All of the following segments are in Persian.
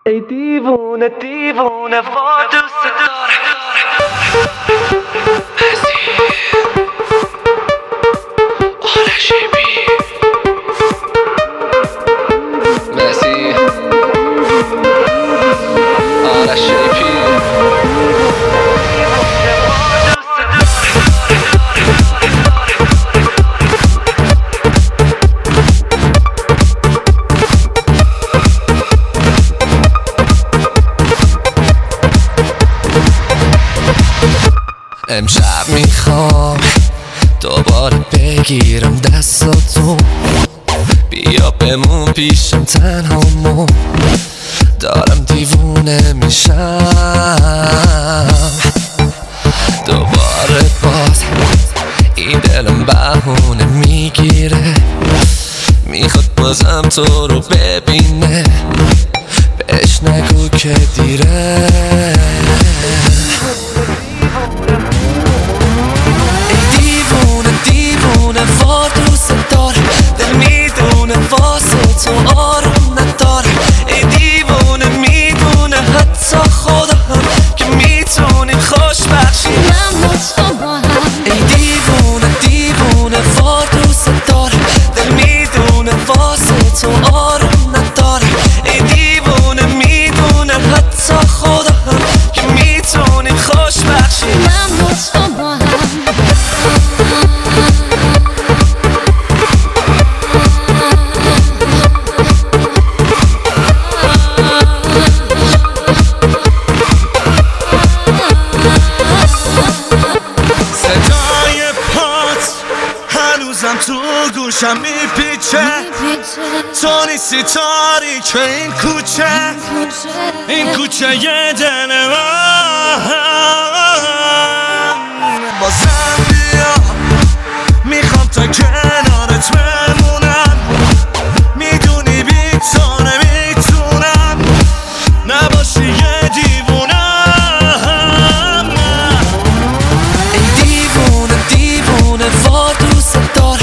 ای دیوونه دیوونه وا دوست دارم امشب میخوام دوباره بگیرم دستاتون، بیا بمون پیشم تنهامون، دارم دیوونه میشم دوباره. باز این دلم بهونه میگیره، میخواد بازم تو رو ببینه، بهش نگو که دیره. تو آروم نداره، ای دیوونه میدونه حتی خدا هم که میتونیم خوشبخشی من با تو با هم. ای دیوونه دیوونه وار دوست داره، دل میدونه واسه تو آروم نداره، ای دیوونه میدونه حتی خدا هم که میتونیم خوشبخشی من با تو با هم. تو گوشم میپیچه، تو نیستی تاریک این کوچه، این کوچه یه دل من. بازم بیا میخوام تا کنارت بمونم، میدونی بی تو نمیتونم نباشی یه دیوونم. ای دیوونه دیوونه وار دوست داره،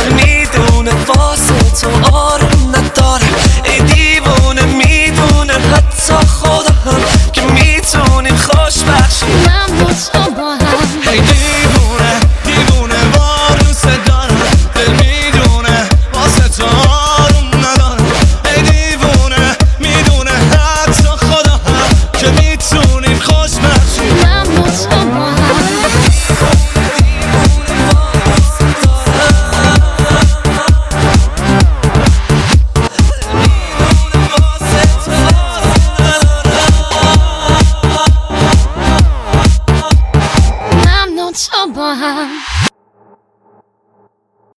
واسه تو آروم نداره، ای دیوونه میدونه حتی خدا هم که میتونیم خوشبخشی من با تو با هم. ای دیوونه دیوونه وار دوست دارم، دل میدونه واسه تو آروم نداره، ای دیوونه میدونه حتی خدا هم که میتونیم خوشبخشی من با تو با هم. با هم